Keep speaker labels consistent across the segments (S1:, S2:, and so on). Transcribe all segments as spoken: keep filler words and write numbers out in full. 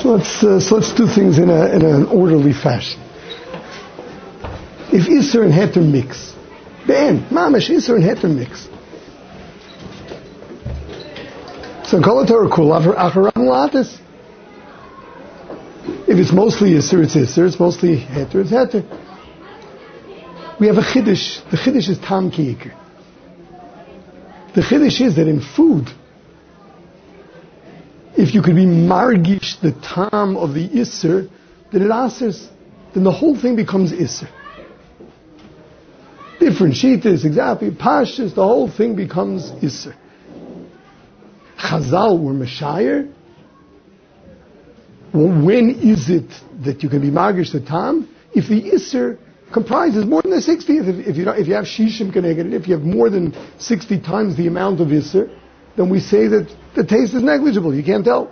S1: So let's uh, so let's do things in a in an orderly fashion. If Isser and Heter mix, Ben, Mamash, Isser and Heter mix. So Kol HaTorah Kul Acharam Latis. If it's mostly Isser, it's Isser. It's mostly Heter, it's Heter. We have a Chiddush. The Chiddush is Tam Ki'ikr. The Chiddush is that in food, if you could be margish the tam of the Isser, then it asers, then the whole thing becomes Isser. Different Shitas, exactly, Pashas, the whole thing becomes Isser. Chazal were Meshayir. Well, when is it that you can be margish the tam? If the Isser comprises more than the sixtieth, if, if, you, if you have Shishim Keneged, if you have more than sixty times the amount of Isser, then we say that the taste is negligible. You can't tell.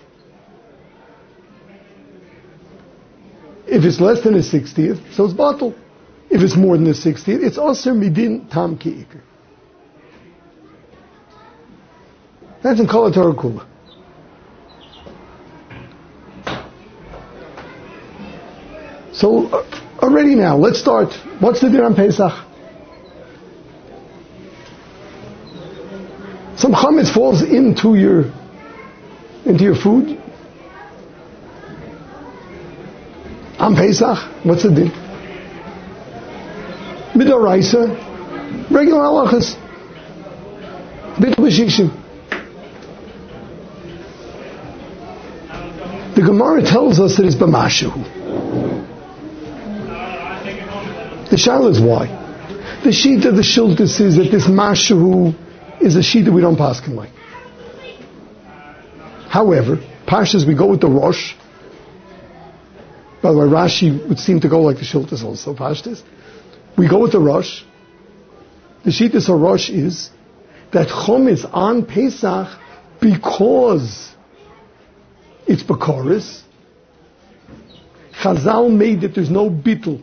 S1: If it's less than a sixtieth, so it's bottled. If it's more than a sixtieth, it's Aser Midin Tam Ki'ikr. That's in Kol HaTorah Kula. So, uh, already now, let's start. What's the din on Pesach? Some chametz falls into your into your food on Pesach. What's the din? Midoraisa, regular halachas, bit b'shishim. The Gemara tells us that it's b'mashu. The shayla is why. The sheet of the shultus is that this mashu is a sheet that we don't paskin like. However, Pashas, we go with the Rosh. By the way, Rashi would seem to go like the Shultas also, Pashtas. We go with the Rosh. The Shittas of Rosh is that Chom is on Pesach because it's Bekoris. Chazal made that there's no bittul.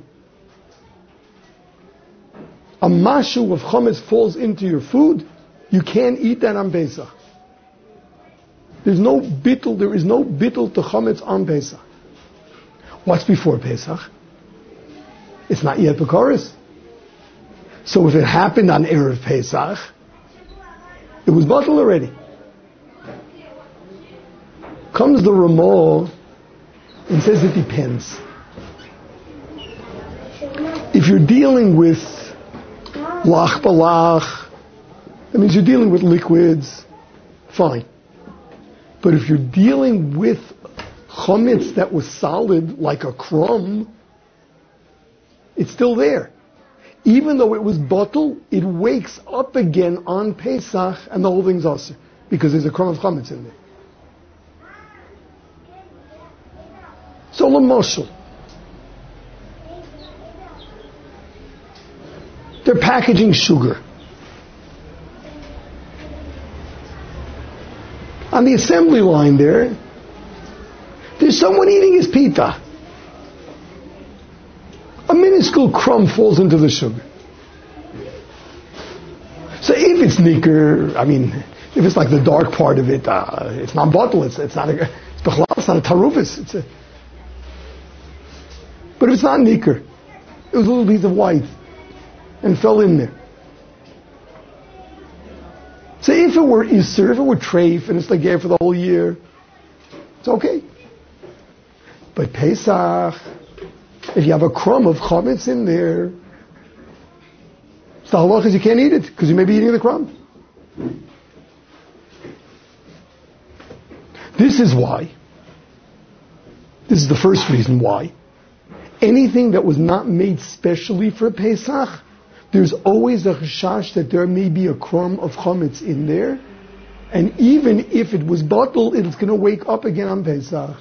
S1: A mashu of Chometz falls into your food, you can't eat that on Pesach. There's no bittul, there is no bittul to Chometz on Pesach. What's before Pesach? It's not yet Bekoris. So if it happened on Erev Pesach, it was bottled already. Comes the Ramah and says it depends. If you're dealing with lach balach, that means you're dealing with liquids, fine. But if you're dealing with chometz that was solid, like a crumb, it's still there. Even though it was bottled, it wakes up again on Pesach, and the whole thing's aser, because there's a crumb of chometz in there. So, l'moshel, they're packaging sugar. On the assembly line there, there's someone eating his pita. A minuscule crumb falls into the sugar. So if it's nicker, I mean, if it's like the dark part of it, uh, it's not bottle, it's, it's not a, it's, it's not a tarufis. It's a, but if it's not nicker, it was a little piece of white and fell in there. So if it were Isser, if it were treif, and it's like there for the whole year, it's okay. But Pesach, if you have a crumb of chametz in there, it's the halach is you can't eat it, because you may be eating the crumb. This is why, this is the first reason why, anything that was not made specially for Pesach, there's always a chashash that there may be a crumb of chametz in there, and even if it was bottled, it's going to wake up again on Pesach.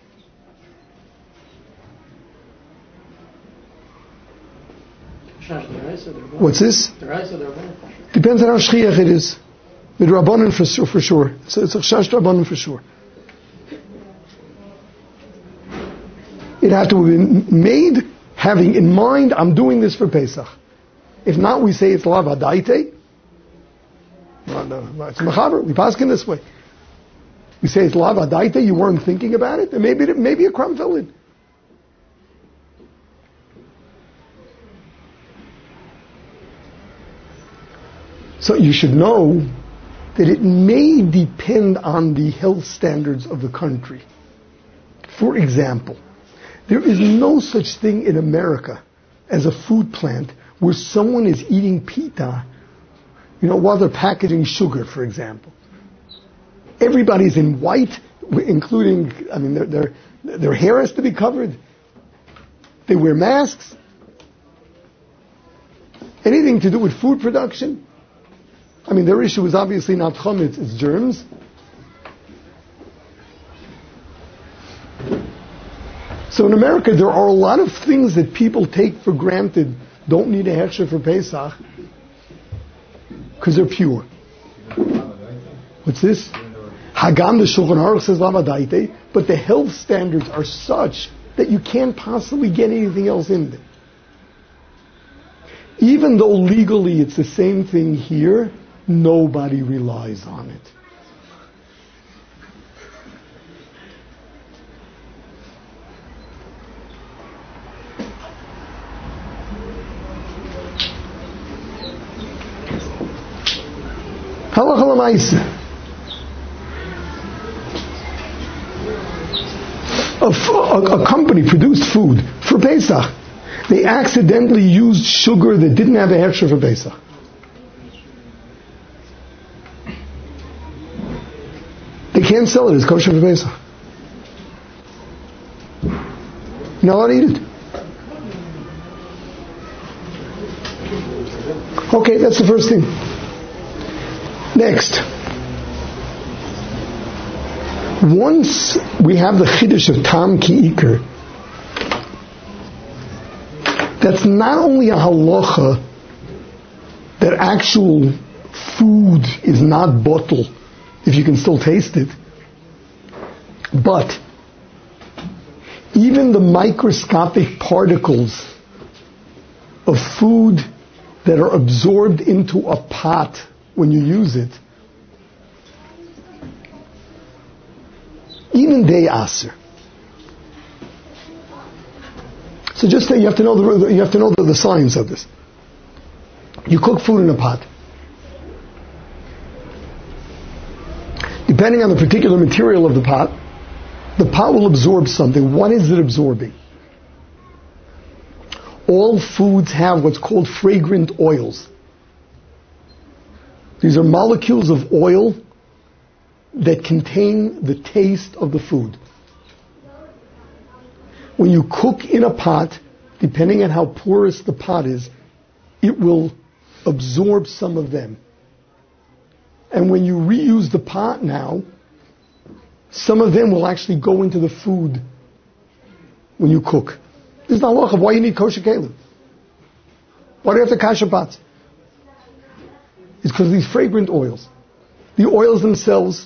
S1: What's this? Depends on how shchiach it is. With Rabbanan for sure, for sure. So it's a chash Rabbanan for sure. It had to have been made having in mind, I'm doing this for Pesach. If not, we say it's lav hadaite. It's mechaber. We pass in this way. We say it's lava daita, you weren't thinking about it, and maybe, maybe a crumb fell in. So you should know that it may depend on the health standards of the country. For example, there is no such thing in America as a food plant where someone is eating pita, you know, while they're packaging sugar, for example. Everybody's in white, including, I mean, their, their, their hair has to be covered. They wear masks. Anything to do with food production. I mean, their issue is obviously not chametz, it's germs. So in America, there are a lot of things that people take for granted, don't need a hechsher for Pesach, because they're pure. What's this? Hagam the Shulchan Aruch says lava daite, but the health standards are such that you can't possibly get anything else in there. Even though legally it's the same thing here, nobody relies on it. Halacha l'maaseh. A, a, a company produced food for Pesach. They accidentally used sugar that didn't have a hechsher for Pesach. They can't sell it as kosher for Pesach. You're not allowed to eat it. Okay, that's the first thing. Next. Once we have the chiddush of tam ki iker, that's not only a halacha that actual food is not bottle if you can still taste it, but even the microscopic particles of food that are absorbed into a pot when you use it, even they aser. So just that you have to know the you have to know the, the science of this. You cook food in a pot. Depending on the particular material of the pot, the pot will absorb something. What is it absorbing? All foods have what's called fragrant oils. These are molecules of oil that contain the taste of the food. When you cook in a pot, depending on how porous the pot is, it will absorb some of them. And when you reuse the pot now, some of them will actually go into the food when you cook. This is the halacha of why you need kosher kelim. Why do you have to kasher pots? It's because of these fragrant oils. The oils themselves,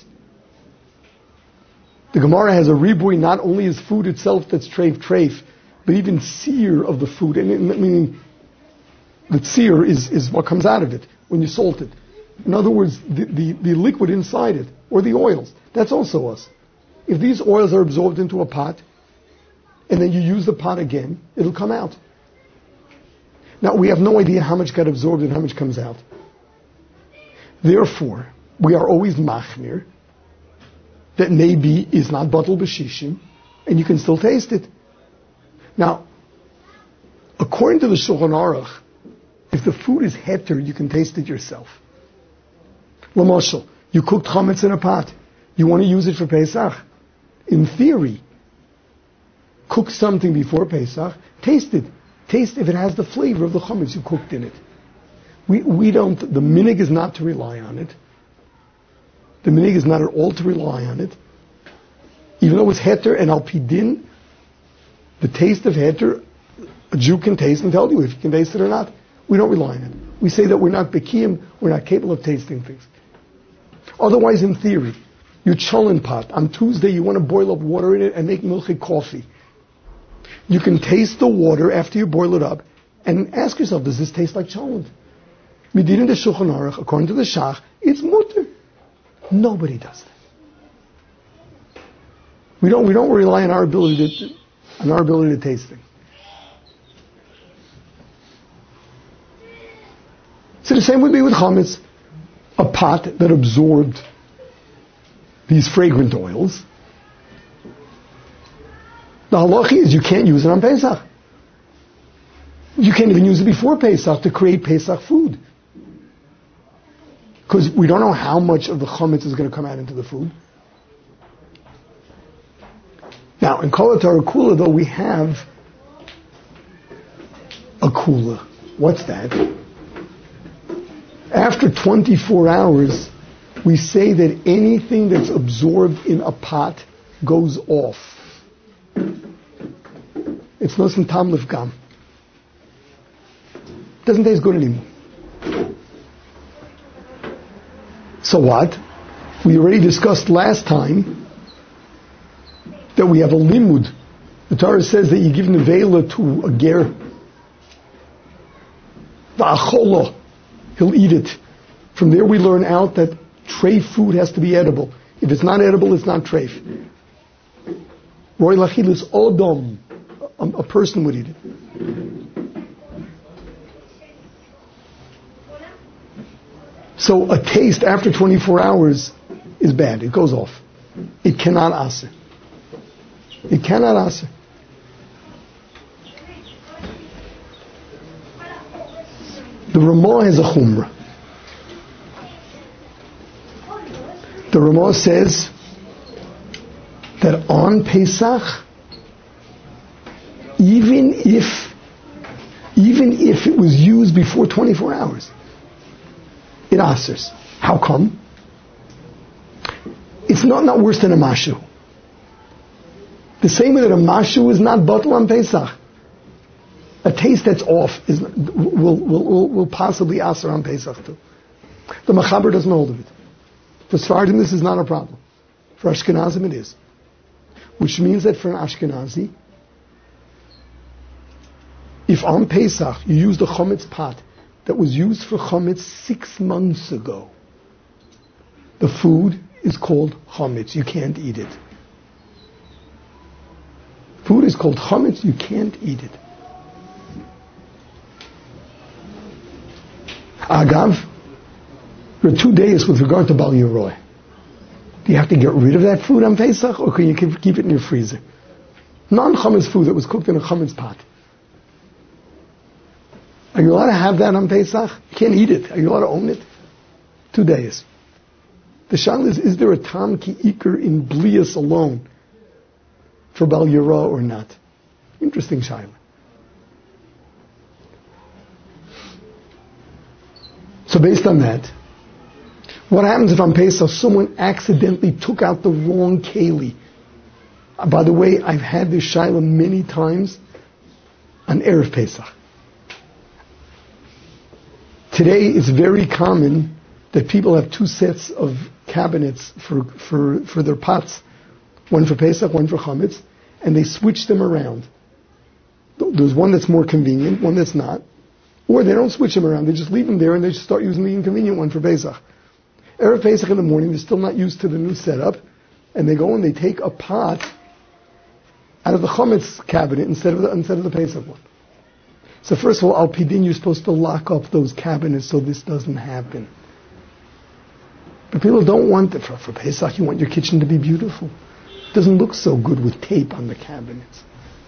S1: the Gemara has a ribui, not only is food itself that's treif treif, but even sear of the food. And it, meaning the sear is, is what comes out of it when you salt it. In other words, the, the, the liquid inside it, or the oils, that's also us. If these oils are absorbed into a pot, and then you use the pot again, it'll come out. Now, we have no idea how much got absorbed and how much comes out. Therefore, we are always machmir, that maybe is not batel b'shishim, and you can still taste it. Now, according to the Shulchan Aruch, if the food is heter, you can taste it yourself. L'moshel, you cooked chametz in a pot. You want to use it for Pesach? In theory, cook something before Pesach, taste it. Taste if it has the flavor of the chametz you cooked in it. We we don't, the minig is not to rely on it. The minig is not at all to rely on it. Even though it's heter and al pidin, the taste of heter, a Jew can taste and tell you if you can taste it or not. We don't rely on it. We say that we're not bekiyim, we're not capable of tasting things. Otherwise, in theory, your cholent pot, on Tuesday you want to boil up water in it and make milky coffee. You can taste the water after you boil it up and ask yourself, does this taste like cholent? Midin in the Shulchan Aruch, according to the Shach, it's mutter. Nobody does that. We don't we don't rely on our ability to on our ability to taste things. So the same would be with chametz, a pot that absorbed these fragrant oils. The halacha is you can't use it on Pesach. You can't even use it before Pesach to create Pesach food. Because we don't know how much of the chametz is going to come out into the food. Now, in Kol HaTorah Kula, though, we have a kula. What's that? After twenty-four hours, we say that anything that's absorbed in a pot goes off. It's no some tam lifgam. Doesn't taste good anymore. So what? We already discussed last time that we have a limud. The Torah says that you give nevela to a ger. The acholo, he'll eat it. From there we learn out that treif food has to be edible. If it's not edible, it's not treif. Roy lachil is odom. A, a person would eat it. So a taste after twenty-four hours is bad. It goes off. It cannot aser. It cannot aser. The Ramah has a chumrah. The Ramah says that on Pesach, even if, even if it was used before twenty-four hours, it asers. How come? It's not, not worse than a mashu. The same way that a mashu is not bottle on Pesach. A taste that's off is will will will, will possibly aser on Pesach too. The Machaber doesn't hold of it. For Sfardim, this is not a problem. For Ashkenazim, it is. Which means that for an Ashkenazi, if on Pesach you use the chametz pot that was used for chametz six months ago, the food is called chametz. You can't eat it. Food is called chametz. You can't eat it. Agav, there are two days with regard to Bal Yoroi. Do you have to get rid of that food on Pesach, or can you keep it in your freezer? Non-chametz food that was cooked in a chametz pot. Are you allowed to have that on Pesach? You can't eat it. Are you allowed to own it? Two days. The shayla is, is there a tam ki iker in blias alone for Bal Yoroi or not? Interesting shayla. So based on that, what happens if on Pesach someone accidentally took out the wrong keli? Uh, by the way, I've had this shayla many times on Erev Pesach. Today, it's very common that people have two sets of cabinets for, for, for their pots. One for Pesach, one for Chametz, and they switch them around. There's one that's more convenient, one that's not. Or they don't switch them around, they just leave them there and they just start using the inconvenient one for Pesach. Erev Pesach in the morning, they're still not used to the new setup, and they go and they take a pot out of the Chametz cabinet instead of the, instead of the Pesach one. So first of all, Al Pidin, you're supposed to lock up those cabinets so this doesn't happen. But people don't want it. For, for Pesach, you want your kitchen to be beautiful. It doesn't look so good with tape on the cabinets.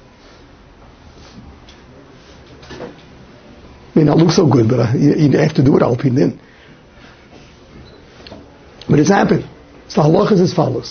S1: May not look so good, but uh, you, you have to do it Al Pidin. But it's happened. So the halacha is as follows.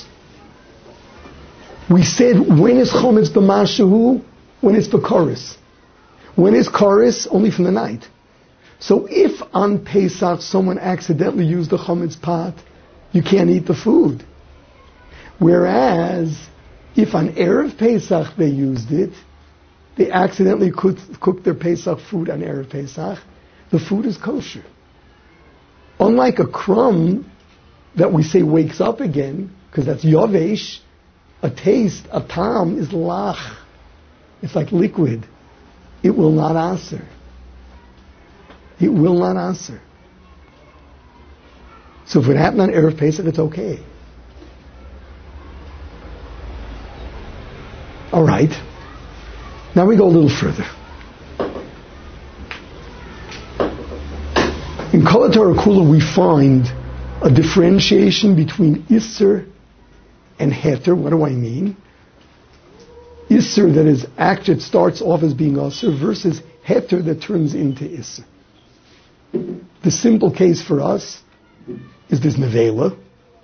S1: We said, when is Chometz b'mashahu? When it's b'koris. When is koris? Only from the night. So if on Pesach someone accidentally used the Chometz pot, you can't eat the food. Whereas, if on Erev Pesach they used it, they accidentally cooked, cooked their Pesach food on Erev Pesach, the food is kosher. Unlike a crumb that we say wakes up again, because that's yovesh, a taste, a tam is lach. It's like liquid. It will not answer. It will not answer. So if it happened on Erev Pesach, it's okay. right. Now we go a little further. In Kol HaTorah Kula we find a differentiation between Isser and Heter. What do I mean? Isser that is acted starts off as being Asr versus Heter that turns into Isser. The simple case for us is there's Nevela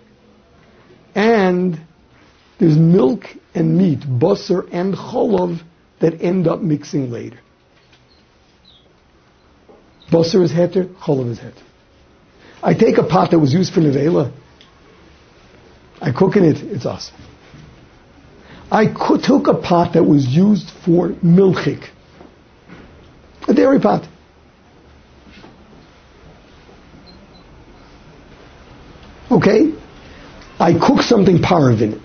S1: and there's milk and meat, Basar and Cholov, that end up mixing later. Basar is Heter, Cholov is Heter. I take a pot that was used for Nevela, I cook in it, it's Asr. I took a pot that was used for milchik, a dairy pot. Okay? I cook something parav in it.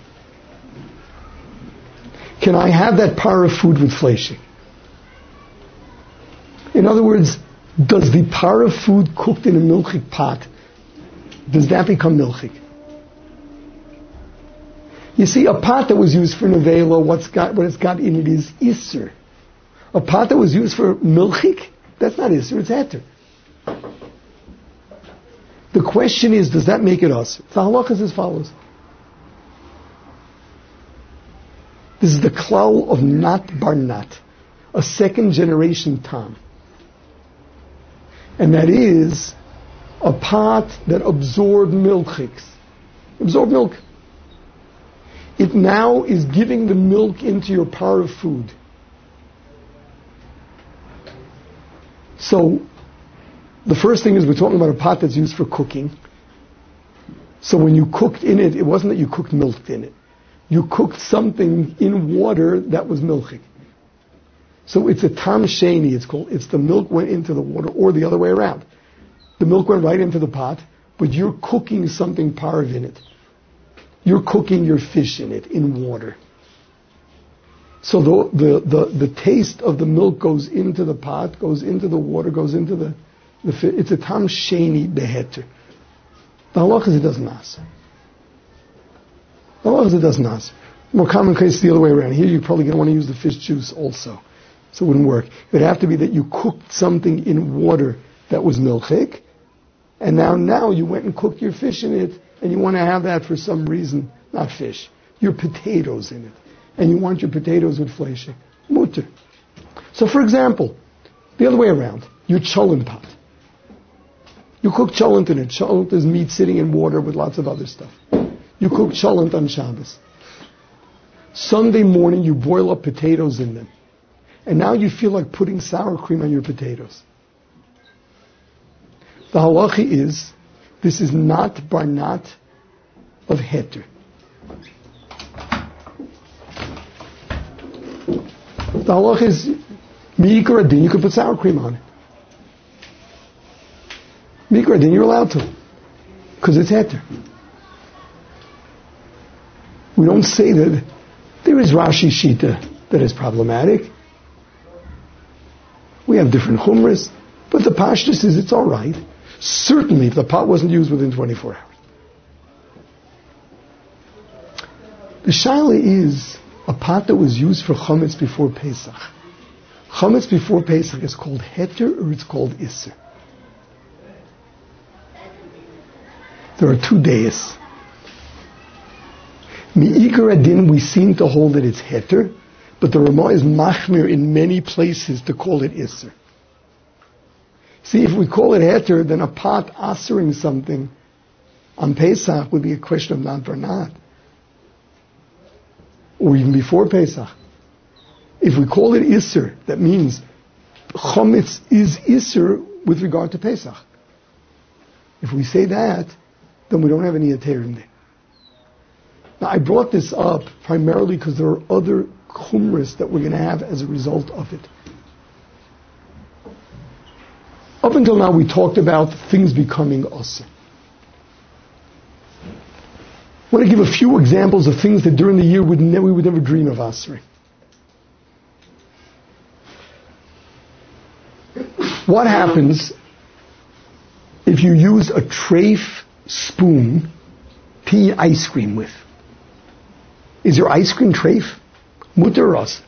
S1: Can I have that parav food with fleshing? In other words, does the parav food cooked in a milchik pot, does that become milchik? You see, a pot that was used for nevela, what's got, what it's got in it is Isser. A pot that was used for milchik, that's not Isser, it's Heter. The question is, does that make it Asr? The halakha is as follows. This is the klal of Nat Bar Nat, a second generation Tam. And that is a pot that absorbed milchiks. Absorbed milk. It now is giving the milk into your parav food. So, the first thing is we're talking about a pot that's used for cooking. So when you cooked in it, it wasn't that you cooked milk in it. You cooked something in water that was milchik. So it's a tam sheni, it's called. It's the milk went into the water, or the other way around. The milk went right into the pot, but you're cooking something parav in it. You're cooking your fish in it, in water. So the, the, the, the taste of the milk goes into the pot, goes into the water, goes into the, the fish. It's a tam sheni beheter. The halakha is it doesn't answer. The halakha is it doesn't answer. More common case is the other way around. Here you're probably going to want to use the fish juice also. So it wouldn't work. It would have to be that you cooked something in water that was milchik, and now, now you went and cooked your fish in it, and you want to have that for some reason, not fish, your potatoes in it. And you want your potatoes with fleshing. Mutter. So for example, the other way around, your cholent pot. You cook cholent in it. Cholent is meat sitting in water with lots of other stuff. You cook cholent on Shabbos. Sunday morning you boil up potatoes in them. And now you feel like putting sour cream on your potatoes. The halacha is, this is not barnat of heter. The halacha is, mi'ikar adin, you can put sour cream on it. Mi'ikar adin, you're allowed to. Because it's heter. We don't say that there is Rashi Shita that is problematic. We have different chumras, but the pashtus is it's all right. Certainly, if the pot wasn't used within twenty-four hours. The shaila is a pot that was used for chametz before Pesach. Chametz before Pesach is called heter or it's called isser. There are two days. Mi'ikar adin, we seem to hold that it's heter, but the Ramah is machmir in many places to call it isser. See, if we call it heter, then a pot asering something on Pesach would be a question of not barnat. Or even before Pesach. If we call it isser, that means chometz is isser with regard to Pesach. If we say that, then we don't have any heterim there. Now, I brought this up primarily because there are other chumras that we're going to have as a result of it. Up until now, we talked about things becoming asr. I want to give a few examples of things that during the year we'd ne- we would never dream of asring. What happens if you use a treif spoon to eat ice cream with? Is your ice cream treif? Mutter ras.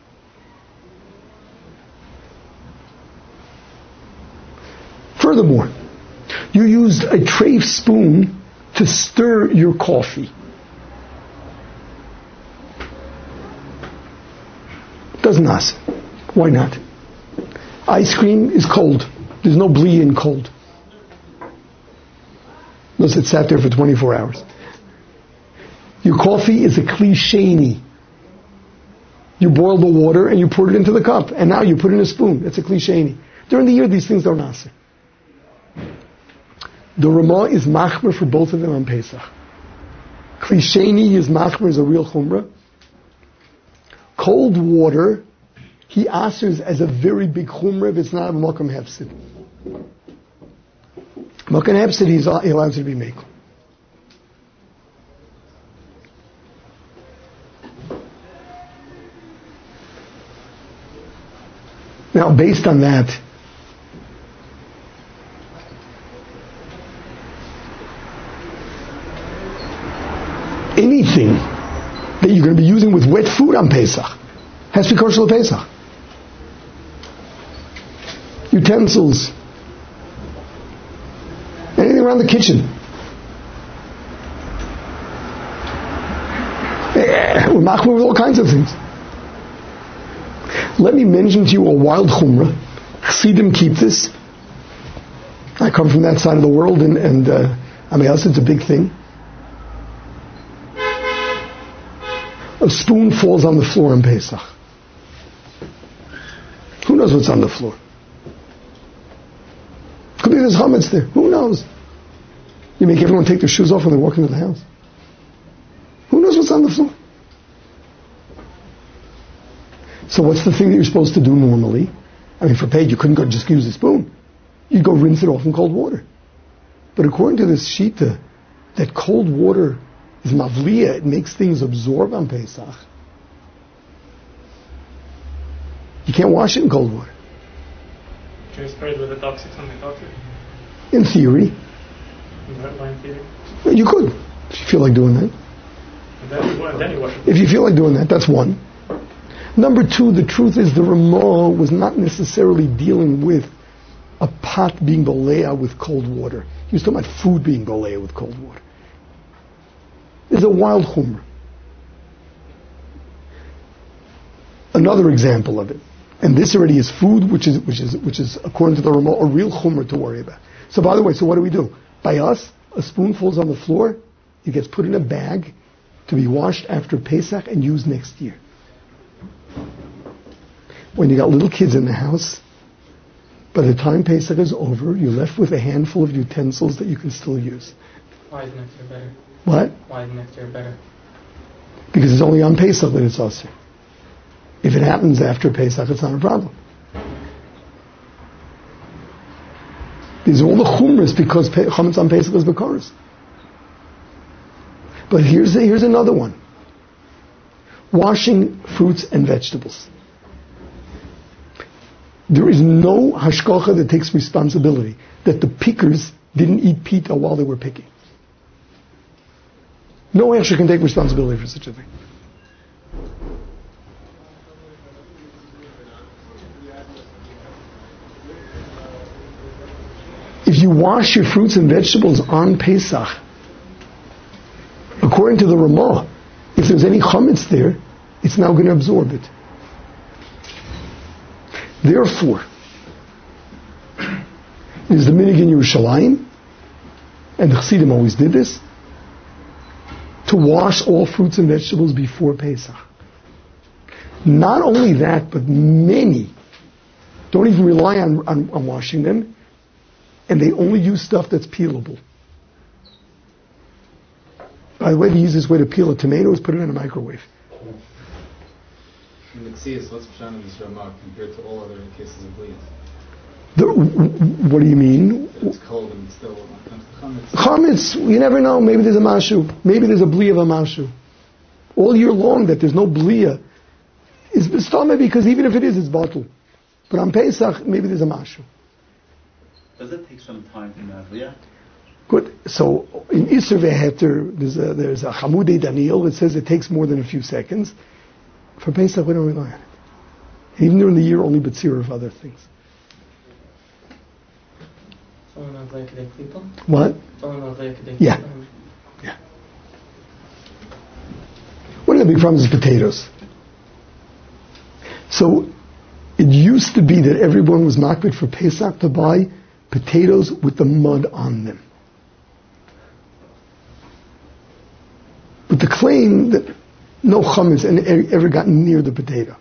S1: Furthermore, you used a treif spoon to stir your coffee. Doesn't us. Why not? Ice cream is cold. There's no bli in cold. Unless it sat there for twenty-four hours. Your coffee is a klisheni. You boil the water and you pour it into the cup. And now you put in a spoon. It's a klisheni. During the year, these things don't answer. The Ramah is machmer for both of them on Pesach. Klisheni is machmer, is a real chumrah. Cold water, he answers as a very big chumrah if it's not a makam hefsid. Makam hefsid, he allows it to be makel. Now, based on that, anything that you're going to be using with wet food on Pesach has to be kosher Pesach. Utensils, anything around the kitchen. We're machmir with all kinds of things. Let me mention to you a wild chumrah. Chassidim keep this. I come from that side of the world, and, and uh, I mean, it's a big thing. A spoon falls on the floor in Pesach. Who knows what's on the floor? Could be there's chametz there. Who knows? You make everyone take their shoes off when they walk into the house. Who knows what's on the floor? So what's the thing that you're supposed to do normally? I mean, for paid, you couldn't go just use a spoon. You'd go rinse it off in cold water. But according to this shita, that cold water is mavliya, it makes things absorb on Pesach. You can't wash it in cold water.
S2: Can you spray it with a toxic, something toxic?
S1: In theory.
S2: Why in theory?
S1: You could, if you feel like doing that.
S2: Then you, then you wash it.
S1: If you feel like doing that, that's one. Number two, the truth is the Ramah was not necessarily dealing with a pot being bolea with cold water. He was talking about food being bolea with cold water. There's a wild chumrah. Another example of it, and this already is food, which is which is which is according to the Ramah a real chumrah to worry about. So by the way, so what do we do? By us, a spoon falls on the floor, it gets put in a bag to be washed after Pesach and used next year. When you got little kids in the house, by the time Pesach is over, you're left with a handful of utensils that you can still use.
S2: Why is next year better?
S1: What?
S2: Why is next year better?
S1: Because it's only on Pesach that it's asur. If it happens after Pesach, it's not a problem. These are all the chumras because chametz on Pesach is bekaros. But here's here's another one. Washing fruits and vegetables. There is no hashkacha that takes responsibility that the pickers didn't eat pita while they were picking. No hashkacha can take responsibility for such a thing. If you wash your fruits and vegetables on Pesach, according to the Ramah, if there's any chametz there, it's now going to absorb it. Therefore, it is the minig in Yerushalayim, and the Chassidim always did this, to wash all fruits and vegetables before Pesach. Not only that, but many don't even rely on, on, on washing them, and they only use stuff that's peelable. By the way, the easiest way to peel a tomato is put it in a microwave.
S3: In the Ksias, what's Pshan in this Ramah compared to all other cases of bleeds?
S1: The, what do you mean?
S3: It's cold and it's still, when it comes to chametz.
S1: Chametz, you never know. Maybe there's a mashu. Maybe there's a bli of a mashu. All year long that there's no blia is b'stama because even if it is, it's bottled. But on Pesach, maybe there's a mashu.
S4: Does it take some time to mavliya?
S1: Good. So in Isser Veheter, there's a, there's a Hamudei Daniel that says it takes more than a few seconds. For Pesach, we don't rely on it. Even during the year, only B'tzir of other things. What? Yeah. Yeah. One of the big problems is potatoes. So, it used to be that everyone was makbid for Pesach to buy potatoes with the mud on them. But the claim that no chametz ever gotten near the potato.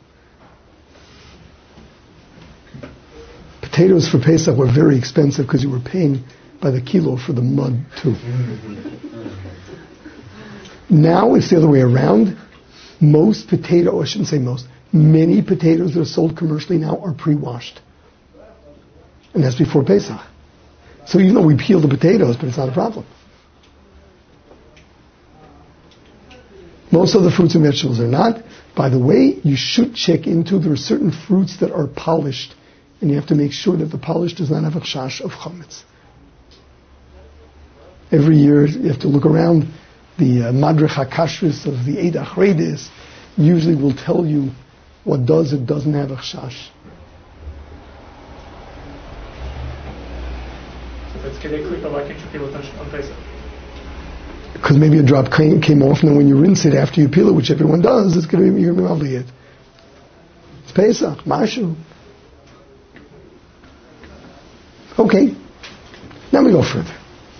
S1: Potatoes for Pesach were very expensive because you were paying by the kilo for the mud too. Now it's the other way around. Most potato, I shouldn't say most, many potatoes that are sold commercially now are pre-washed. And that's before Pesach. So even though we peel the potatoes, but it's not a problem. Most of the fruits and vegetables are not. By the way, you should check into, there are certain fruits that are polished, and you have to make sure that the polish does not have a chash of chametz. Every year you have to look around. The uh, Madrich HaKashris of the Eid Achreidis usually will tell you what does it doesn't have a chash.
S2: So if it's kedei klipa, why can't you peel it on Pesach?
S1: Because maybe a drop came, came off, and then when you rinse it after you peel it, which everyone does, it's going to be, you're going to be it. It's Pesach, Mashu. Okay. Now we go further.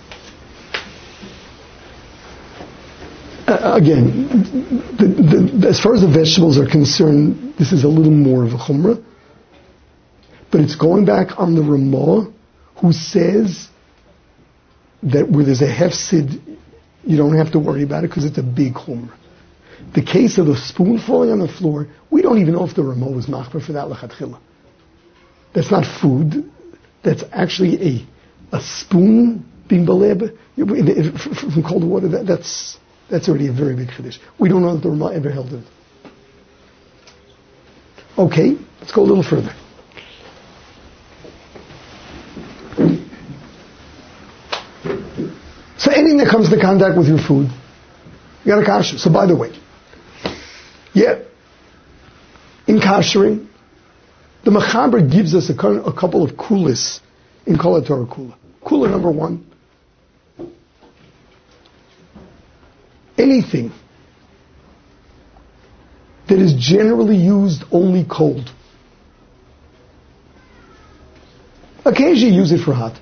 S1: Uh, again, the, the, as far as the vegetables are concerned, this is a little more of a chumrah. But it's going back on the Ramah, who says that where there's a hefsid, you don't have to worry about it because it's a big chumrah. The case of the spoon falling on the floor, we don't even know if the Ramah was machmer for that lechatchila. That's not food. That's actually a a spoon being baleb from cold water. That, that's that's already a very big chiddush. We don't know that the Ramah ever held it. Okay, let's go a little further. So anything that comes into contact with your food, you got a kasher. So by the way, yeah, in kashering, the Mechaber gives us a, a couple of kulas in Kol HaTorah Kula. Kula number one, anything that is generally used only cold. Occasionally use it for hot.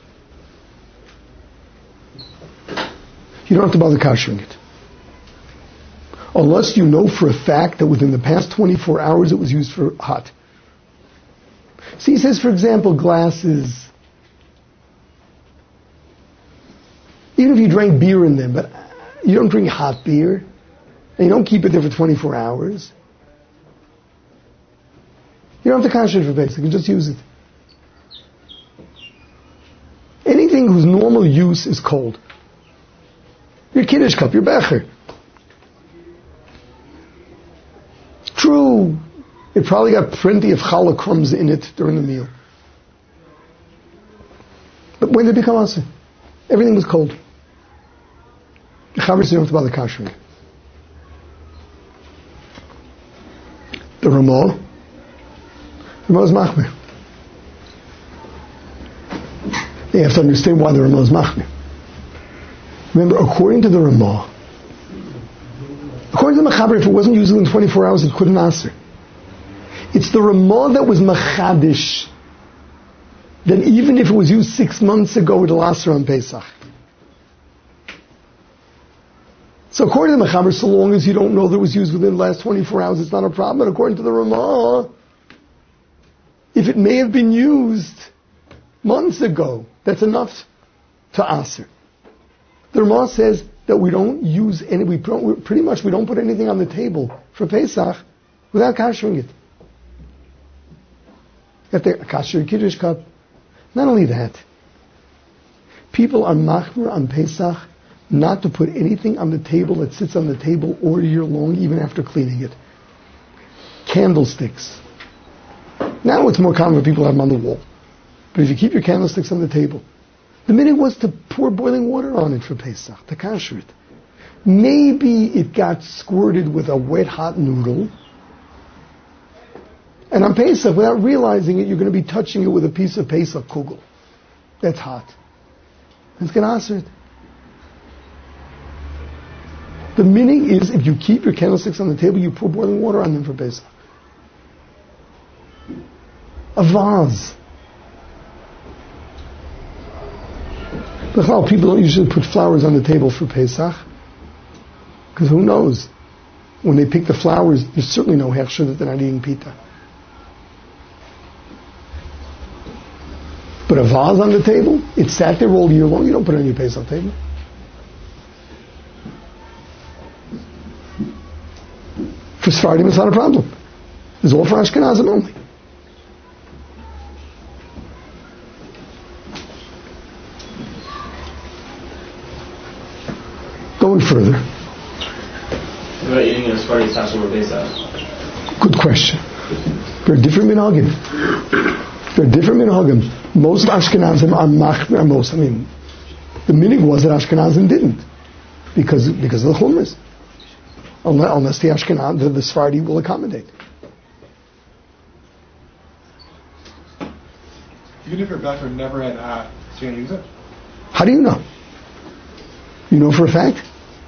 S1: You don't have to bother kashering it. Unless you know for a fact that within the past twenty-four hours it was used for hot. So he says, for example, glasses, even if you drank beer in them, but you don't drink hot beer, and you don't keep it there for twenty-four hours, you don't have to kasher it for basic, you can just use it. Anything whose normal use is cold. Your kiddush cup, your becher. True, it probably got plenty of challah crumbs in it during the meal. But when did it become asur? Everything was cold. The Chaver says you don't have to bother kashering. The Ramah, the Ramah is machmir. You have to understand why the Ramah is machmir. Remember, according to the Ramah, according to the Mechaber, if it wasn't used within twenty-four hours, it couldn't asur. It's the Ramah that was machadish, that even if it was used six months ago, it'll asur on Pesach. So according to the Mechaber, so long as you don't know that it was used within the last twenty-four hours, it's not a problem. But according to the Ramah, if it may have been used months ago, that's enough to asur. The Ramah says that we don't use any, we don't, pretty much we don't put anything on the table for Pesach without kashering it. You have to kasher your kiddush cup. Not only that, people are machmer on Pesach not to put anything on the table that sits on the table all year long, even after cleaning it. Candlesticks. Now it's more common for people to have them on the wall. But if you keep your candlesticks on the table, the minute was to pour boiling water on it for Pesach, to kasher it. Maybe it got squirted with a wet hot noodle, And on Pesach, without realizing it, you're going to be touching it with a piece of Pesach kugel. That's hot. It's going to answer it. The meaning is, if you keep your candlesticks on the table, you pour boiling water on them for Pesach. A vase. But people don't usually put flowers on the table for Pesach, because who knows? When they pick the flowers, there's certainly no hechsher that they're not eating pita. But a vase on the table, it sat there all year long. You don't put it on your Pesach table. For Sephardim, it's not a problem. It's all for Ashkenazim only. Going further.
S5: What about eating a Sephardi Passover Pesach?
S1: Good question. There are different minhagim. There are different minhagim. Most Ashkenazim are machmir. Most, I mean, the minhag was that Ashkenazim didn't, because because of the chumras. Unless, unless the Ashkenaz, the, the Sephardi will accommodate.
S2: Even if your background never had that, so you're going to use it?
S1: How do you know? You know for a fact?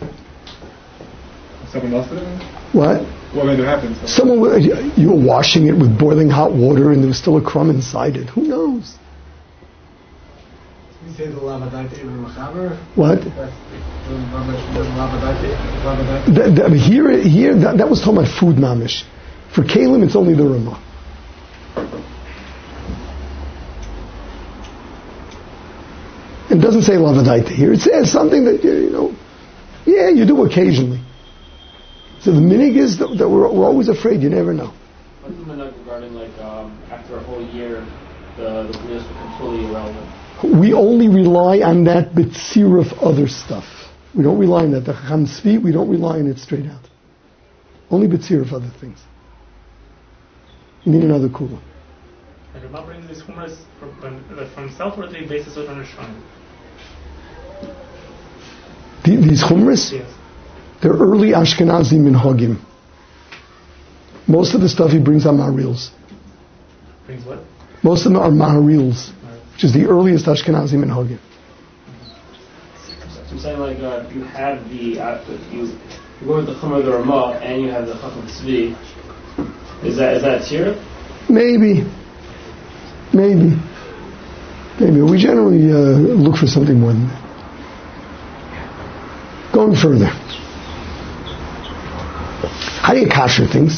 S2: Someone else did it?
S1: What?
S2: What made it happen? So
S1: Someone, you were washing it with boiling hot water and there was still a crumb inside it. Who knows?
S3: You say the lavadaita even machaber?
S1: What?
S3: That's the lavadaita.
S1: That, that, here, here that, that was talking about food mamish. For Kalim, it's only the Ramah. It doesn't say lavadaita here. It says something that, you know, yeah, you do occasionally. So the minig is that, that we're, we're always afraid. You never know.
S5: What's the minig regarding, like, um, after a whole year, the the bliss becomes totally irrelevant?
S1: We only rely on that b'tzir of other stuff. We don't rely on that. The Chacham Tzvi, we don't rely on it straight out. Only b'tzir of other things. You need another cool one.
S2: And Rama brings these humras from, from, from self-related basis on Rishonim.
S1: The, these chumras,
S2: Yes.
S1: they're early Ashkenazi minhagim. Most of the stuff he brings are Maharils.
S2: Brings what?
S1: Most of them are Maharils, which is the earliest Ashkenazi minhagim.
S5: I'm saying, like, uh, if you have the, uh, if you, you go with the Chumra of the Ramah and you have the Chacham Tzvi, is that, is that tzira?
S1: Maybe. Maybe. Maybe. We generally uh, look for something more than that. Going further. How do you kasher things?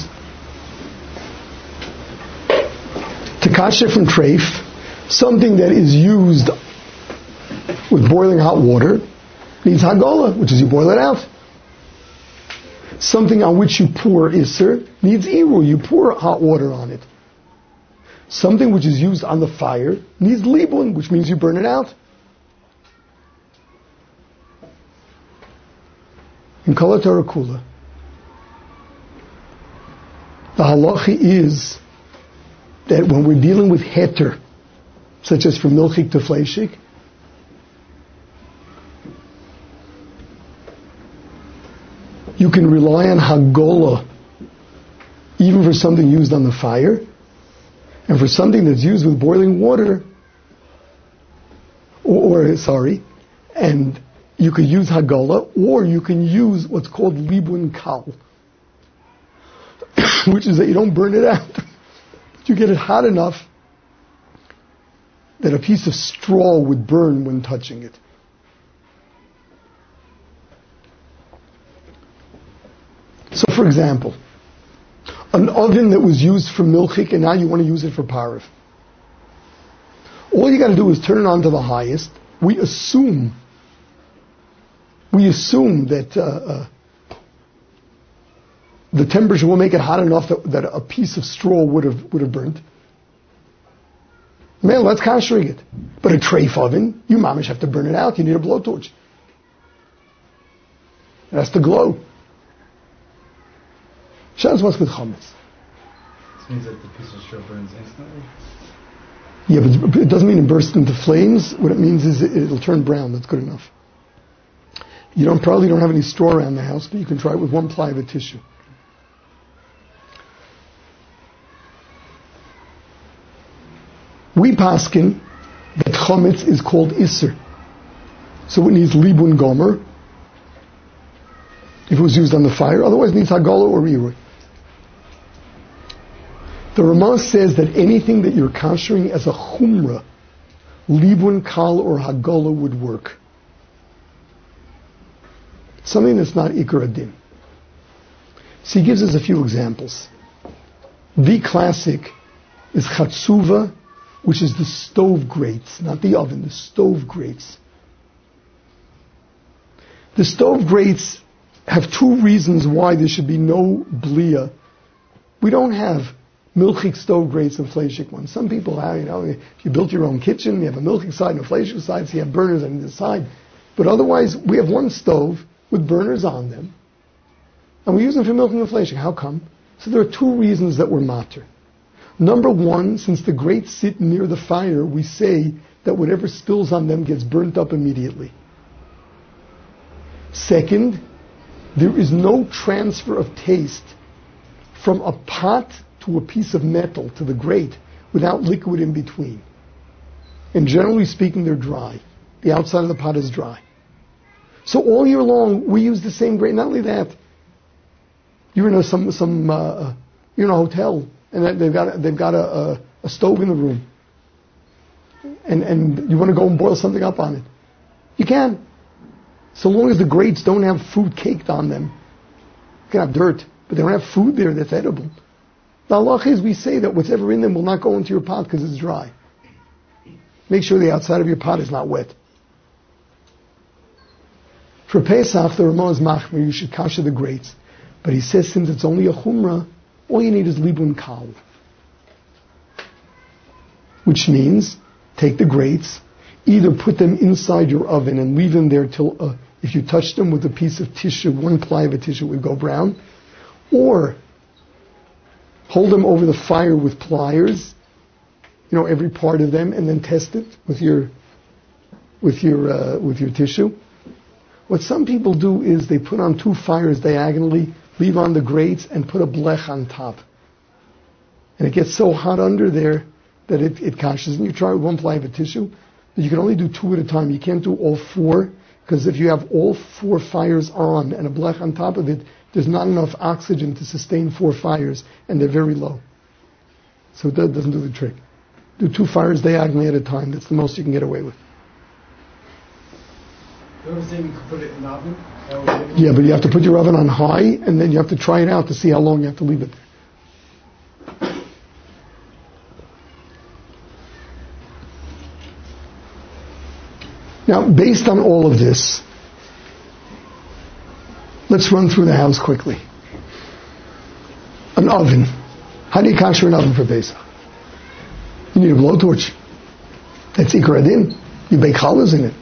S1: To kasher from treif, something that is used with boiling hot water needs hagola, which is you boil it out. Something on which you pour iser needs iru, you pour hot water on it. Something which is used on the fire needs libun, which means you burn it out. In Kol HaTorah Kula, the halacha is that when we're dealing with heter, such as from milchik to fleishik, you can rely on hagola even for something used on the fire, and for something that's used with boiling water, or, or sorry, and you could use hagola, or you can use what's called libun kal, which is that you don't burn it out. You get it hot enough that a piece of straw would burn when touching it. So, for example, an oven that was used for milchik and now you want to use it for parv. All you got to do is turn it on to the highest. We assume, we assume that uh, uh, the temperature will make it hot enough that, that a piece of straw would have would have burnt. Man, let's kashering it. But a treif oven, you mamish have to burn it out. You need a blowtorch. It has to glow. Shaz, what's with chametz?
S3: This means that the piece of straw burns instantly?
S1: Yeah, but it doesn't mean it bursts into flames. What it means is it, it'll turn brown. That's good enough. You don't probably don't have any straw around the house, but you can try it with one ply of a tissue. We paskin that chometz is called Isser. So it needs libun gomer if it was used on the fire. Otherwise it needs hagala or irui. The Ramah says that anything that you're kashering as a chumrah, libun kal or hagala would work. Something that's not ikar adin. So he gives us a few examples. The classic is chatsuva, which is the stove grates, not the oven, the stove grates. The stove grates have two reasons why there should be no blia. We don't have milchik stove grates and fleshik ones. Some people have, you know, if you built your own kitchen, you have a milchik side and a fleshik side, so you have burners on either side. But otherwise, we have one stove with burners on them, and we use them for milking and fleshik. How come? So there are two reasons that we're matter. Number one, since the grates sit near the fire, we say that whatever spills on them gets burnt up immediately. Second, there is no transfer of taste from a pot to a piece of metal to the grate without liquid in between. And generally speaking, they're dry. The outside of the pot is dry. So all year long, we use the same grate. Not only that, you're in a, some, some, uh, you're in a hotel, and they've got, they've got a, a, a stove in the room. And, and you want to go and boil something up on it. You can. So long as the grates don't have food caked on them. You can have dirt, but they don't have food there that's edible. The halach is we say that whatever in them will not go into your pot because it's dry. Make sure the outside of your pot is not wet. For Pesach, the Ramah is machmir, you should kasha the grates. But he says since it's only a chumrah, all you need is libun kal. Which means, take the grates, either put them inside your oven and leave them there till, uh, if you touch them with a piece of tissue, one ply of a tissue would go brown, or hold them over the fire with pliers, you know, every part of them, and then test it with your, with your, uh, with your tissue. What some people do is they put on two fires diagonally, leave on the grates, and put a blech on top. And it gets so hot under there that it, it kashes. And you try with one ply of a tissue, but you can only do two at a time. You can't do all four, because if you have all four fires on and a blech on top of it, there's not enough oxygen to sustain four fires, and they're very low. So that doesn't do the trick. Do two fires diagonally at a time. That's the most you can get away with.
S6: You ever say you could put it in the oven?
S1: Yeah, but you have to put your oven on high, and then you have to try it out to see how long you have to leave it there. Now, based on all of this, let's run through the house quickly. An oven. How do you kasher an oven for Pesach? You need a blowtorch. That's ikar adin. You bake challahs in it.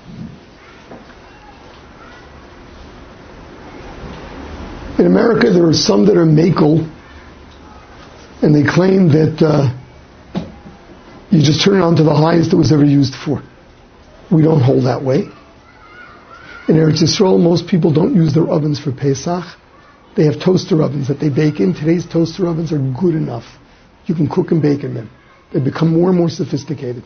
S1: In America, there are some that are makel, and they claim that uh, you just turn it on to the highest it was ever used for. We don't hold that way. In Eretz Yisrael, most people don't use their ovens for Pesach. They have toaster ovens that they bake in. Today's toaster ovens are good enough. You can cook and bake in them. They've become more and more sophisticated.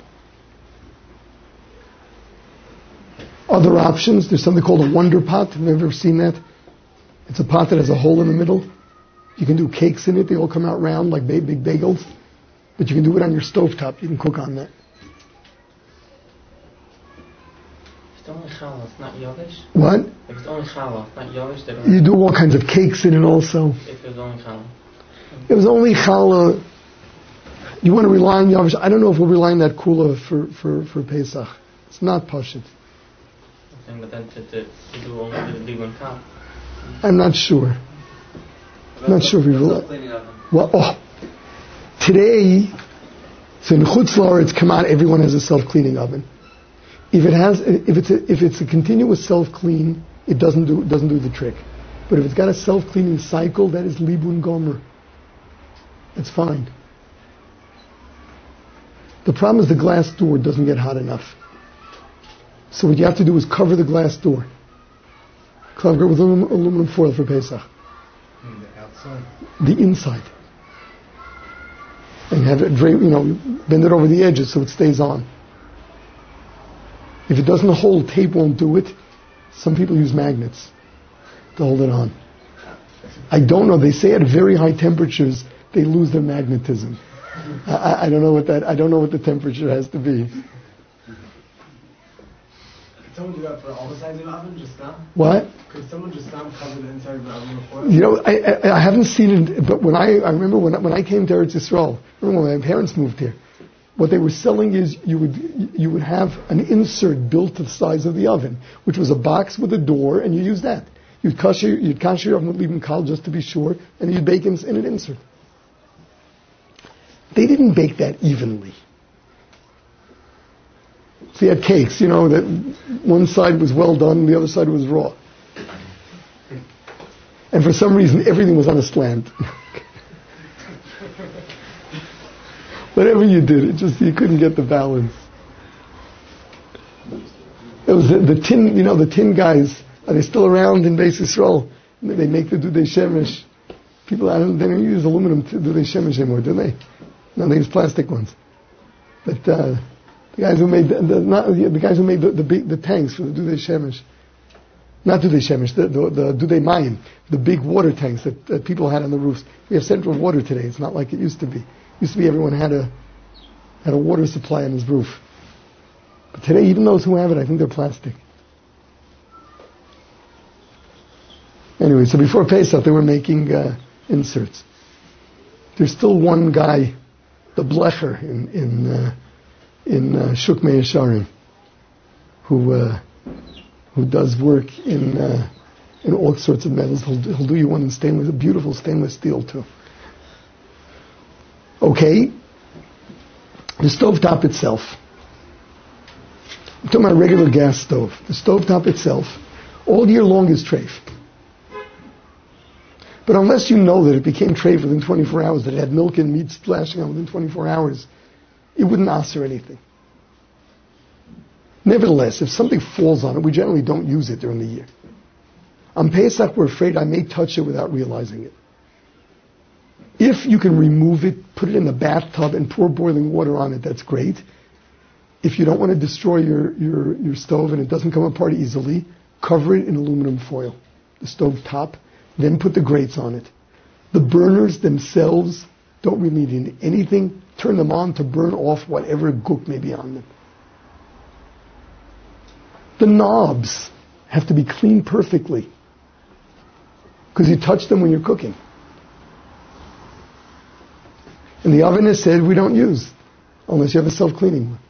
S1: Other options, there's something called a Wonder Pot. Have you ever seen that? It's a pot that has a hole in the middle. You can do cakes in it. They all come out round like big, big bagels. But you can do it on your stovetop. You can cook on that.
S7: It's only challah, it's not yavish.
S1: What?
S7: If it's only challah, it's not yavish. They don't
S1: You do all kinds of cakes in it also.
S7: If it's only challah.
S1: It was only challah. You want to rely on yavish. I don't know if we'll rely on that kula for, for, for Pesach. It's not pashut.
S7: But then to, to, to do only the libun kal.
S1: I'm not sure. I'm not sure if we rely. Well, oh, today, so in Chutz La'aretz, come out, everyone has a self-cleaning oven. If it has, if it's a, if it's a continuous self-clean, it doesn't do doesn't do the trick. But if it's got a self-cleaning cycle, that is libun gomer. That's fine. The problem is the glass door doesn't get hot enough. So what you have to do is cover the glass door. Cover it with aluminum, aluminum foil for Pesach.
S3: The outside.
S1: The inside. and have it drape, you know, bend it over the edges so it stays on. If it doesn't hold, tape won't do it. Some people use magnets to hold it on. I don't know. They say at very high temperatures they lose their magnetism. I, I don't know what that. I don't know what the temperature has to be.
S6: Could someone do that for all the sides of the oven, just now?
S1: What?
S6: Could someone just now cover the inside of the oven with foil?
S1: You know, I, I, I haven't seen it, but when I, I remember when I, when I came to Eretz Yisrael, remember when my parents moved here, what they were selling is you would you would have an insert built to the size of the oven, which was a box with a door, and you use that. You'd kasher, you'd kasher your oven with leaving kal just to be sure, and you'd bake in, in an insert. They didn't bake that evenly. So you had cakes, you know, that one side was well done, the other side was raw. And for some reason, everything was on a slant. Whatever you did, it just, you couldn't get the balance. It was the, the tin, you know, the tin guys, are they still around in Beis Yisrael? They make the Dudei Shemesh. People, I don't, they don't use aluminum Dudei Shemesh anymore, do they? No, they use plastic ones. But uh, the guys who made the, the, not, the, the guys who made the the, big, the tanks for the Dudei Shemesh, not Dudei Shemesh, the, the, the Dudei Mayim, the big water tanks that, that people had on the roofs. We have central water today. It's not like it used to be. It used to be everyone had a had a water supply on his roof. But today, even those who have it, I think they're plastic. Anyway, so before Pesach, they were making uh, inserts. There's still one guy, the blecher in in uh, in uh, Shuk Mei Yesharim, who uh, who does work in uh, in all sorts of metals. He'll, he'll do you one in stainless, a beautiful stainless steel too. Okay, the stovetop itself. I'm talking about a regular gas stove. The stovetop itself, all year long is treif. But unless you know that it became treif within twenty-four hours, that it had milk and meat splashing on within twenty-four hours, it wouldn't aser anything. Nevertheless, if something falls on it, we generally don't use it during the year. On Pesach, we're afraid I may touch it without realizing it. If you can remove it, put it in a bathtub and pour boiling water on it, that's great. If you don't want to destroy your, your, your stove and it doesn't come apart easily, cover it in aluminum foil, the stove top, then put the grates on it. The burners themselves don't really need anything. Turn them on to burn off whatever gook may be on them. The knobs have to be cleaned perfectly because you touch them when you're cooking. And the oven is said we don't use unless you have a self-cleaning one.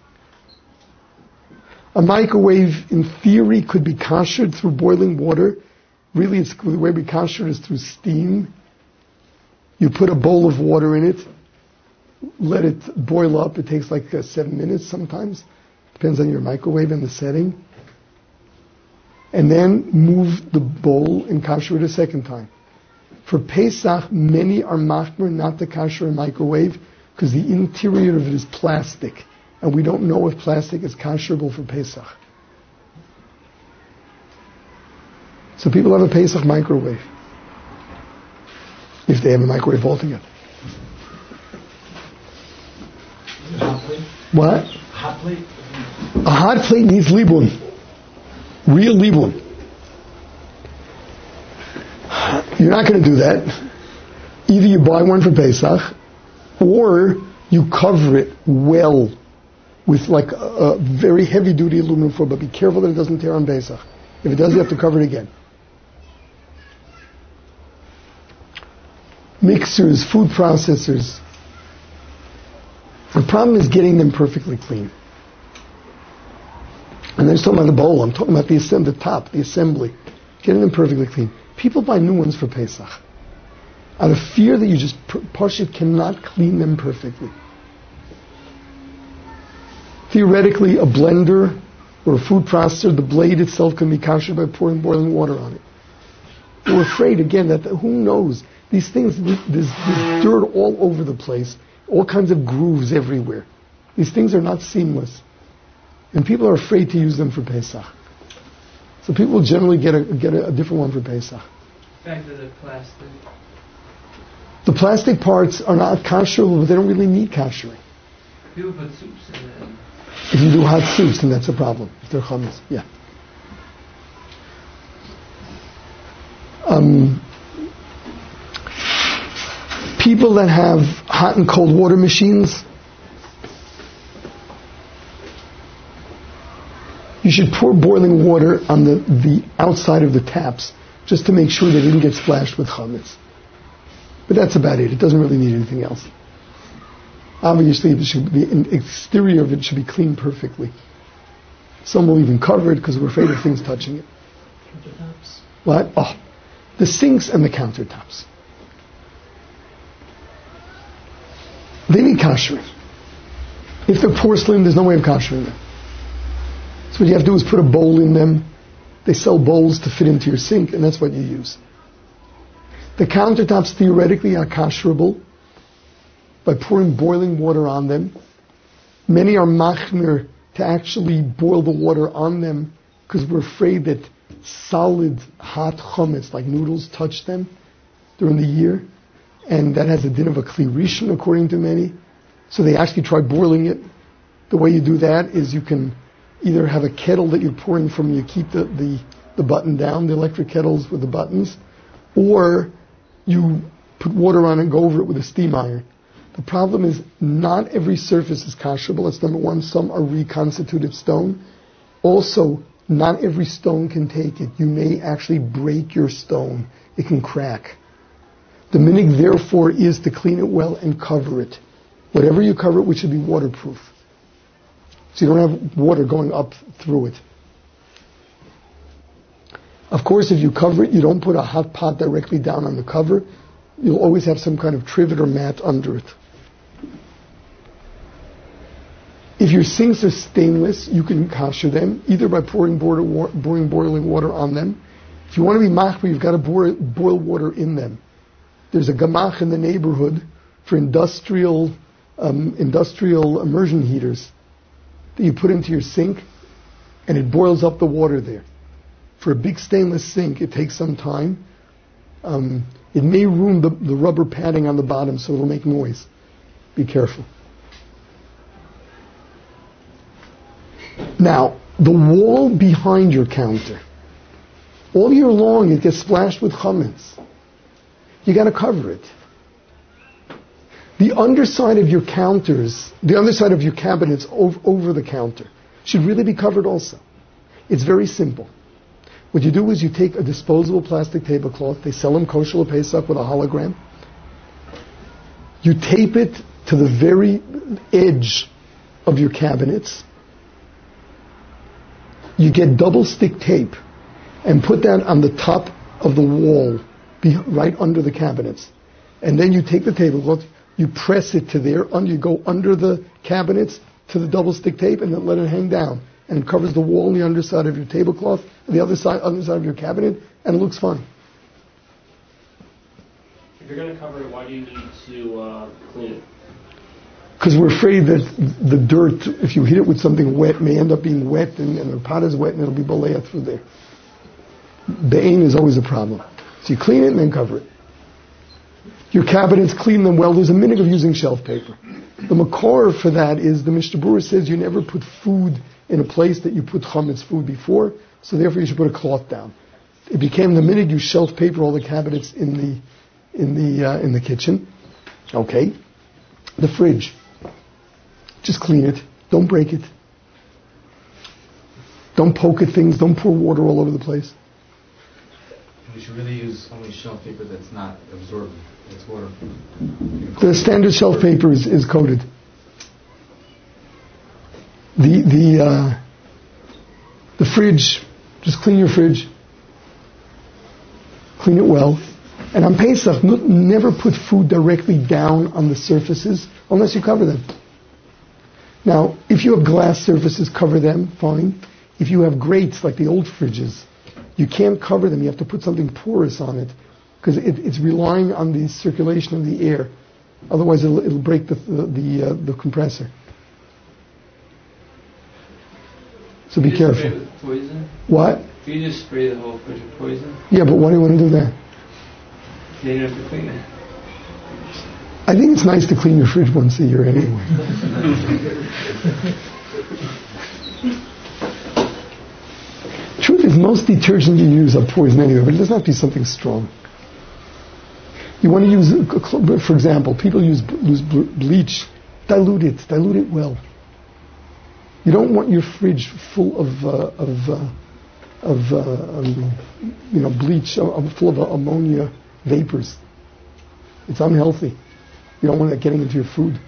S1: A microwave, in theory, could be kashered through boiling water. Really, it's, the way we kasher is through steam. You put a bowl of water in it, let it boil up. It takes like uh, seven minutes sometimes. Depends on your microwave and the setting. And then move the bowl and kasher it a second time. For Pesach, many are machmer not to kasher a microwave because the interior of it is plastic. And we don't know if plastic is kasherable for Pesach. So people have a Pesach microwave. If they have a microwave altogether.
S6: Hot plate?
S1: What?
S6: Hot plate?
S1: A hot plate needs libun. Real libun. You're not going to do that. Either you buy one for Pesach, or you cover it well with like a, a very heavy-duty aluminum foil, but be careful that it doesn't tear on Pesach. If it does, you have to cover it again. Mixers, food processors. The problem is getting them perfectly clean. And I'm just talking about the bowl. I'm talking about the, assemb- the top, the assembly. Getting them perfectly clean. People buy new ones for Pesach out of fear that you just Parshit cannot clean them perfectly. Theoretically, a blender or a food processor, the blade itself can be kashered by pouring boiling water on it. We're afraid, again, that the, who knows? These things, there's, there's dirt all over the place, all kinds of grooves everywhere. These things are not seamless. And people are afraid to use them for Pesach. So people generally get a get a, a different one for Pesach.
S7: The fact that it's plastic.
S1: The plastic parts are not kasherable, but they don't really need kashering.
S5: People put soups in it.
S1: If you do hot soups, then that's a problem. If they're chametz, yeah. Um, people that have hot and cold water machines, you should pour boiling water on the, the outside of the taps just to make sure they didn't get splashed with chametz. But that's about it. It doesn't really need anything else. Obviously, it should, the exterior of it should be cleaned perfectly. Some will even cover it because we're afraid of things touching it.
S7: Countertops.
S1: What? Oh, the sinks and the countertops. They need kashering. If they're porcelain, there's no way of kashering them. So what you have to do is put a bowl in them. They sell bowls to fit into your sink, and that's what you use. The countertops theoretically are kasherable by pouring boiling water on them. Many are machmir to actually boil the water on them because we're afraid that solid, hot chametz, like noodles, touch them during the year. And that has a din of a kli rishon, according to many. So they actually try boiling it. The way you do that is you can either have a kettle that you're pouring from, you keep the, the, the button down, the electric kettles with the buttons, or you put water on and go over it with a steam iron. The problem is not every surface is kasherable. That's number one. Some are reconstituted stone. Also, not every stone can take it. You may actually break your stone. It can crack. The minig, therefore, is to clean it well and cover it. Whatever you cover it with should be waterproof. So you don't have water going up through it. Of course, if you cover it, you don't put a hot pot directly down on the cover. You'll always have some kind of trivet or mat under it. If your sinks are stainless, you can kasher them, either by pouring, border wa- pouring boiling water on them. If you want to be machmir, you've got to boil, boil water in them. There's a gamach in the neighborhood for industrial um, industrial immersion heaters that you put into your sink, and it boils up the water there. For a big stainless sink, it takes some time. Um, it may ruin the, the rubber padding on the bottom, so it'll make noise. Be careful. Now, the wall behind your counter, all year long it gets splashed with chametz. You got to cover it. The underside of your counters, the underside of your cabinets over, over the counter, should really be covered also. It's very simple. What you do is you take a disposable plastic tablecloth. They sell them kosher Pesach with a hologram. You tape it to the very edge of your cabinets. You get double stick tape and put that on the top of the wall, be right under the cabinets. And then you take the tablecloth, you press it to there, and you go under the cabinets to the double stick tape, and then let it hang down. And it covers the wall on the underside of your tablecloth, the other side, underside of your cabinet, and it looks fine.
S5: If you're going to cover it, why do you need to uh, clean it?
S1: Because we're afraid that the dirt, if you hit it with something wet, may end up being wet, and, and the pot is wet, and it'll be balea through there. Be'ain is always a problem. So you clean it and then cover it. Your cabinets, clean them well. There's a minute of using shelf paper. The makor for that is the Mishnah Berurah says you never put food in a place that you put chametz food before, so therefore you should put a cloth down. It became the minute you shelf paper all the cabinets in the in the uh, in the kitchen. Okay, the fridge. Just clean it. Don't break it. Don't poke at things. Don't pour water all over the place.
S3: We should really use only shelf paper that's not absorbent. It's waterproof.
S1: The standard shelf paper is, is coated. The the uh, the fridge, just clean your fridge. Clean it well. And on Pesach, no, never put food directly down on the surfaces unless you cover them. Now, if you have glass surfaces, cover them, fine. If you have grates like the old fridges, you can't cover them. You have to put something porous on it because it, it's relying on the circulation of the air. Otherwise, it'll, it'll break the the the, uh, the compressor. So be
S5: you
S1: careful.
S5: Spray it with poison?
S1: What?
S5: You just spray the whole fridge with poison.
S1: Yeah, but why do you want to do that?
S5: You don't have to clean it.
S1: I think it's nice to clean your fridge once a year anyway. Truth is, most detergent you use are poison anyway, but it doesn't have to be something strong. You want to use, for example, people use, use bleach. Dilute it. Dilute it well. You don't want your fridge full of uh, of uh, of uh, um, you know bleach, uh, full of uh, ammonia vapors. It's unhealthy. You don't want that getting into your food.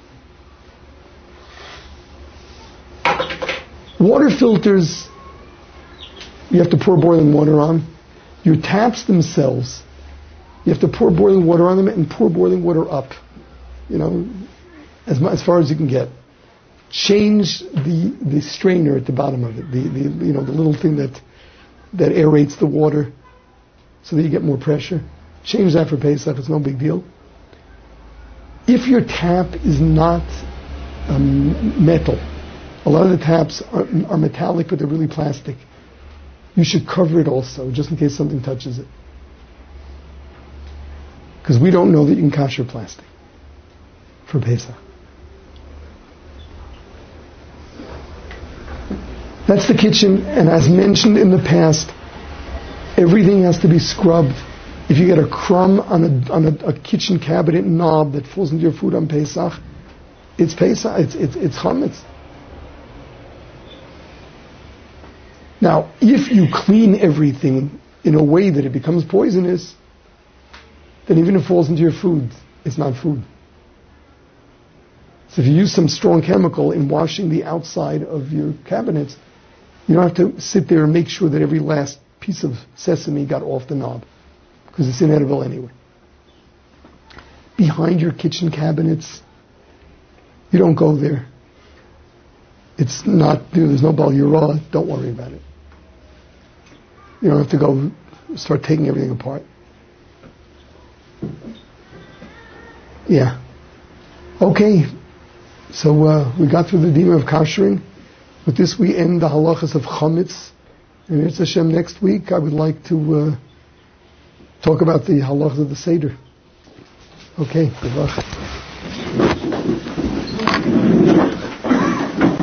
S1: Water filters, you have to pour boiling water on. Your taps themselves, you have to pour boiling water on them and pour boiling water up. You know, as much, as far as you can get. Change the, the strainer at the bottom of it, the, the you know the little thing that that aerates the water, so that you get more pressure. Change that for Pesach. It's no big deal. If your tap is not um, metal, a lot of the taps are, are metallic, but they're really plastic. You should cover it also, just in case something touches it, because we don't know that you can kosher plastic for Pesach. That's the kitchen, and as mentioned in the past, everything has to be scrubbed. If you get a crumb on a on a, a kitchen cabinet knob that falls into your food on Pesach, it's Pesach, it's it's, it's chametz. Now, if you clean everything in a way that it becomes poisonous, then even if it falls into your food, it's not food. So if you use some strong chemical in washing the outside of your cabinets, you don't have to sit there and make sure that every last piece of sesame got off the knob, because it's inedible anyway. Behind your kitchen cabinets, you don't go there. It's not, you know, there's no bal yirah, don't worry about it. You don't have to go start taking everything apart. Yeah. Okay. So uh, we got through the dima of koshering. With this we end the halachas of chametz. And Yirtzeh Hashem, next week I would like to uh, talk about the halachas of the Seder. Okay, good luck.